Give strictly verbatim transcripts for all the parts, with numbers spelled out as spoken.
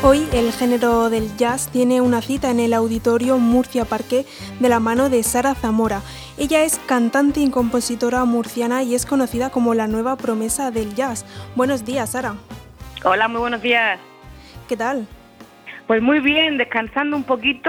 Hoy el género del jazz tiene una cita en el Auditorio Murcia Parque de la mano de Sara Zamora. Ella es cantante y compositora murciana y es conocida como la nueva promesa del jazz. Buenos días, Sara. Hola, muy buenos días. ¿Qué tal? Pues muy bien, descansando un poquito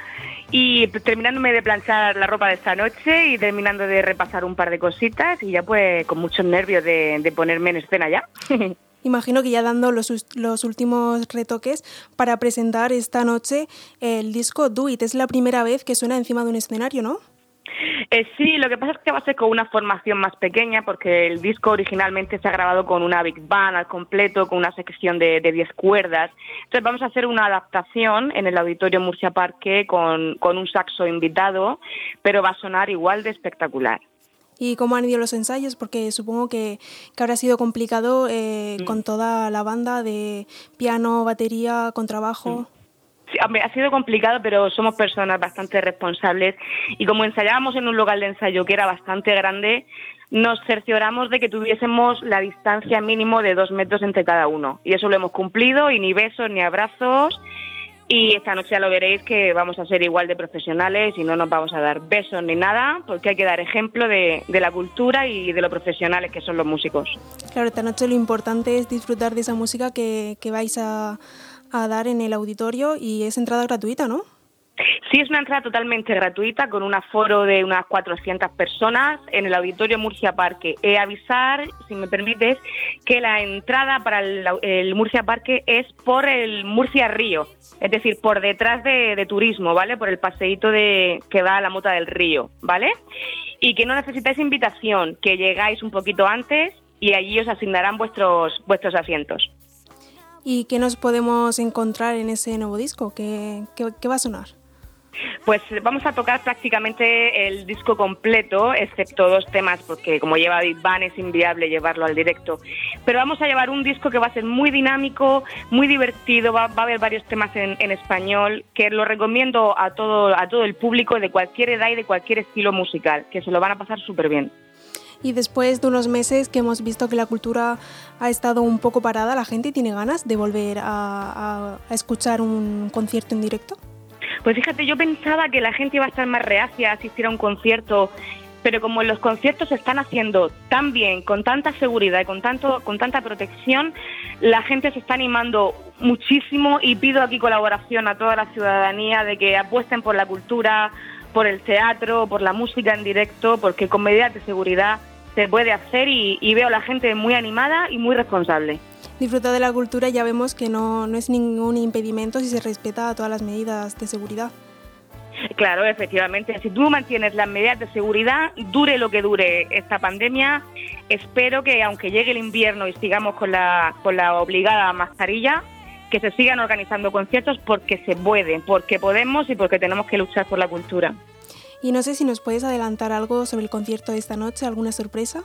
y terminándome de planchar la ropa de esta noche y terminando de repasar un par de cositas y ya pues con muchos nervios de, de ponerme en escena ya. Imagino que ya dando los, los últimos retoques para presentar esta noche el disco Do It. Es la primera vez que suena encima de un escenario, ¿no? Eh, sí, lo que pasa es que va a ser con una formación más pequeña porque el disco originalmente se ha grabado con una big band al completo, con una sección de diez cuerdas. Entonces vamos a hacer una adaptación en el Auditorio Murcia Parque con, con un saxo invitado, pero va a sonar igual de espectacular. ¿Y cómo han ido los ensayos? Porque supongo que, que habrá sido complicado eh, mm. con toda la banda de piano, batería, contrabajo. Mm. Sí, ha sido complicado, pero somos personas bastante responsables y como ensayábamos en un local de ensayo que era bastante grande, nos cercioramos de que tuviésemos la distancia mínimo de dos metros entre cada uno. Y eso lo hemos cumplido, y ni besos ni abrazos. Y esta noche ya lo veréis que vamos a ser igual de profesionales y no nos vamos a dar besos ni nada, porque hay que dar ejemplo de, de la cultura y de lo profesionales que son los músicos. Claro, esta noche lo importante es disfrutar de esa música que, que vais a, a dar en el auditorio y es entrada gratuita, ¿no? Sí, es una entrada totalmente gratuita con un aforo de unas cuatrocientas personas en el Auditorio Murcia Parque. He avisar, si me permites, que la entrada para el, el Murcia Parque es por el Murcia Río, es decir, por detrás de, de turismo, ¿vale? Por el paseíto de, que va a la Mota del Río, ¿vale? Y que no necesitáis invitación, que llegáis un poquito antes y allí os asignarán vuestros, vuestros asientos. ¿Y qué nos podemos encontrar en ese nuevo disco? ¿Qué, qué, qué va a sonar? Pues vamos a tocar prácticamente el disco completo, excepto dos temas, porque como lleva Big Band es inviable llevarlo al directo. Pero vamos a llevar un disco que va a ser muy dinámico, muy divertido, va, va a haber varios temas en, en español, que lo recomiendo a todo, a todo el público de cualquier edad y de cualquier estilo musical, que se lo van a pasar súper bien. Y después de unos meses que hemos visto que la cultura ha estado un poco parada, ¿la gente tiene ganas de volver a, a, a escuchar un concierto en directo? Pues fíjate, yo pensaba que la gente iba a estar más reacia a asistir a un concierto, pero como los conciertos se están haciendo tan bien, con tanta seguridad y con, tanto, con tanta protección, la gente se está animando muchísimo y pido aquí colaboración a toda la ciudadanía de que apuesten por la cultura, por el teatro, por la música en directo, porque con medidas de seguridad se puede hacer y, y veo a la gente muy animada y muy responsable. Disfrutar de la cultura ya vemos que no, no es ningún impedimento si se respeta todas las medidas de seguridad. Claro, efectivamente. Si tú mantienes las medidas de seguridad, dure lo que dure esta pandemia, espero que aunque llegue el invierno y sigamos con la, con la obligada mascarilla, que se sigan organizando conciertos porque se puede, porque podemos y porque tenemos que luchar por la cultura. Y no sé si nos puedes adelantar algo sobre el concierto de esta noche, ¿alguna sorpresa?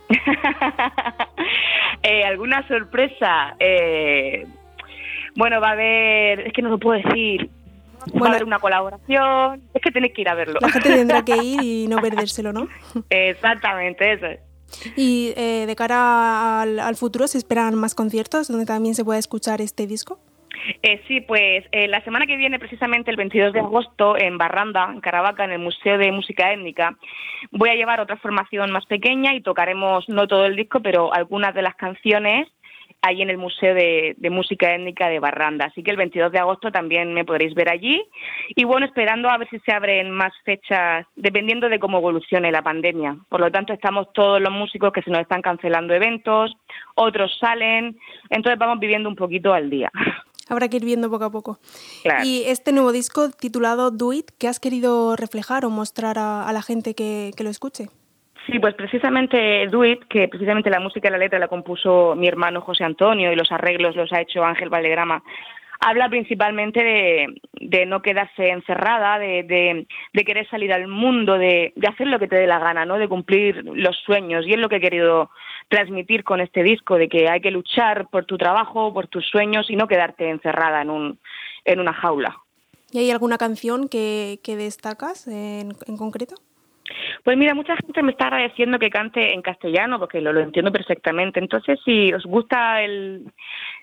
eh, ¿Alguna sorpresa? Eh, bueno, va a haber... Es que no lo puedo decir. Bueno, va a haber una colaboración. Es que tenéis que ir a verlo. La gente tendrá que ir y no perdérselo, ¿no? Exactamente, eso es. Y eh, de cara al, al futuro, ¿se esperan más conciertos donde también se pueda escuchar este disco? Eh, sí, pues eh, la semana que viene, precisamente el veintidós de agosto, en Barranda, en Caravaca, en el Museo de Música Étnica, voy a llevar otra formación más pequeña y tocaremos no todo el disco, pero algunas de las canciones ahí en el Museo de, de Música Étnica de Barranda. Así que el veintidós de agosto también me podréis ver allí. Y bueno, esperando a ver si se abren más fechas, dependiendo de cómo evolucione la pandemia. Por lo tanto, estamos todos los músicos que se nos están cancelando eventos, otros salen, entonces vamos viviendo un poquito al día. Habrá que ir viendo poco a poco. Claro. Y este nuevo disco titulado Do It, ¿qué has querido reflejar o mostrar a, a la gente que, que lo escuche? Sí, pues precisamente Do It, que precisamente la música y la letra la compuso mi hermano José Antonio y los arreglos los ha hecho Ángel Valdegrama, habla principalmente de, de no quedarse encerrada, de, de, de querer salir al mundo, de, de hacer lo que te dé la gana, ¿no? De cumplir los sueños. Y es lo que he querido transmitir con este disco, de que hay que luchar por tu trabajo, por tus sueños y no quedarte encerrada en, un, en una jaula. ¿Y hay alguna canción que, que destacas en, en concreto? Pues mira, mucha gente me está agradeciendo que cante en castellano porque lo, lo entiendo perfectamente. Entonces, si os gusta el,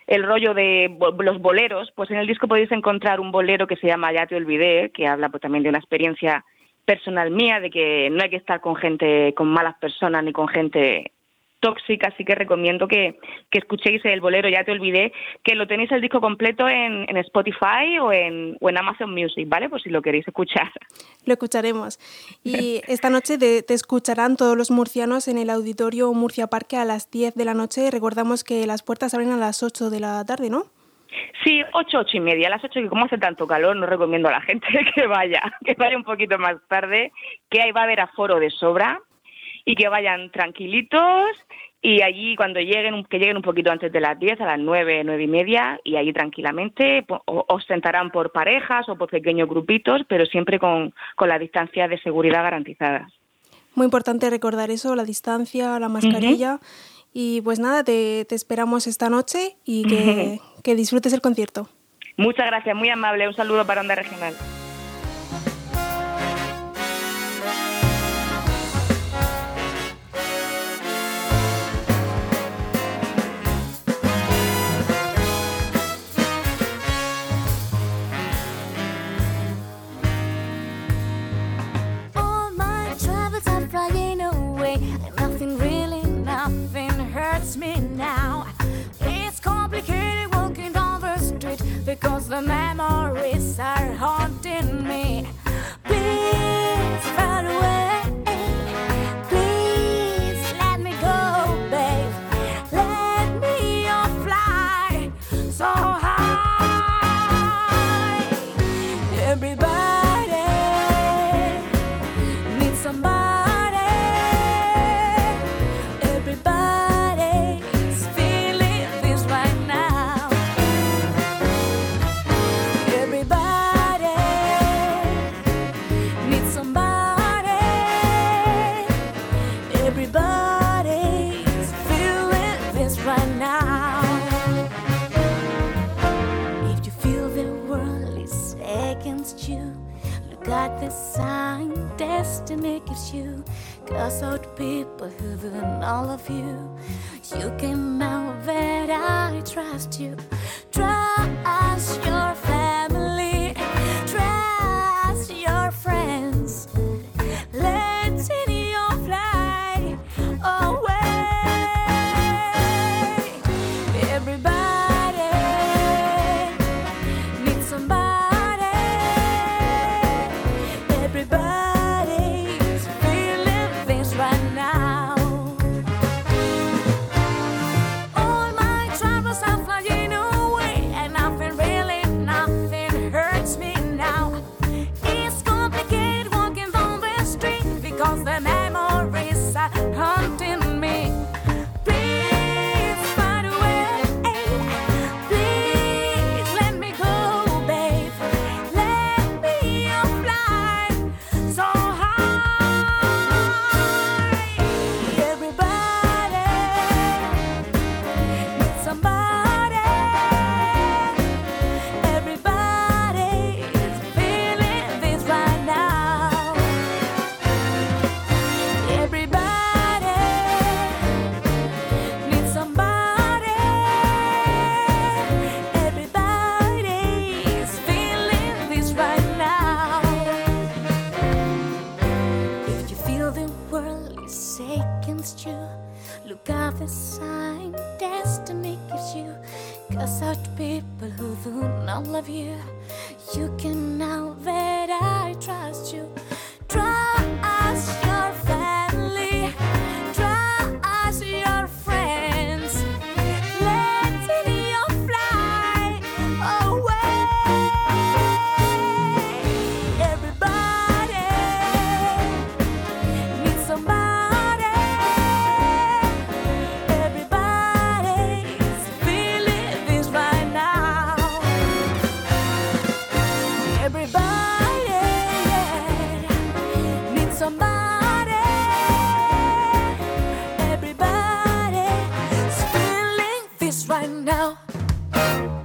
el rollo de bo- los boleros, pues en el disco podéis encontrar un bolero que se llama Ya te olvidé, que habla pues también de una experiencia personal mía, de que no hay que estar con gente, con malas personas ni con gente tóxica, así que recomiendo que, que escuchéis el bolero Ya te olvidé, que lo tenéis el disco completo en, en Spotify o en, o en Amazon Music, ¿vale? Pues si lo queréis escuchar. Lo escucharemos. Y esta noche te, te escucharán todos los murcianos en el Auditorio Murcia Parque a las diez de la noche. Recordamos que las puertas abren a las ocho de la tarde, ¿no? Sí, ocho, ocho y media. A las ocho, que como hace tanto calor, no recomiendo a la gente que vaya, que vaya un poquito más tarde, que ahí va a haber aforo de sobra y que vayan tranquilitos y allí cuando lleguen, que lleguen un poquito antes de las diez, a las nueve, nueve y media, y allí tranquilamente os sentarán por parejas o por pequeños grupitos, pero siempre con, con las distancias de seguridad garantizadas. Muy importante recordar eso, la distancia, la mascarilla. Uh-huh. Y pues nada, te, te esperamos esta noche y que, uh-huh. que disfrutes el concierto. Muchas gracias, muy amable. Un saludo para Onda Regional. Me now. It's complicated walking down the street because the memories are haunting me. Please far away, please let me go, babe. Let me all fly so high. Everybody needs somebody. Got the sign destiny gives you, cause out people who than all of you. You can know that I trust you. Trust your family, trust your friends. Let's in your fly away. Everybody needs somebody. Everybody's feeling this right now. All my troubles are flying away, and nothing really, nothing hurts me now. It's complicated walking down the street because the memories are haunting me. Please find a way, please let me go, babe. Let me fly so high. Everybody needs somebody. Everybody's feeling this right now. Everybody needs somebody. Everybody's feeling this right now. If you feel the world is against you, look out the sign destiny gives you. Cause out people who do not love you, you can know that I trust you. Trust your family, trust your friends. Let's in your fly away. Everybody needs somebody. Everybody's feeling this right now. Everybody needs somebody. Everybody's feeling this right now.